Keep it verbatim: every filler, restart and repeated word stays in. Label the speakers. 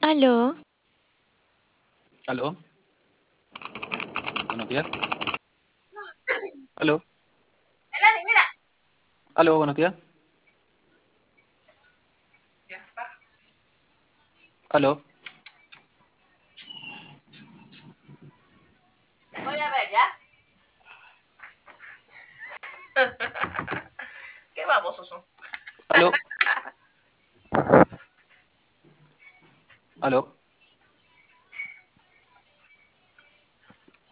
Speaker 1: Aló,
Speaker 2: Aló, buenos días. Aló, aló, buenos días. Aló,
Speaker 3: Voy a ver, ¿ya? ¿Qué babosos son?
Speaker 2: aló, aló.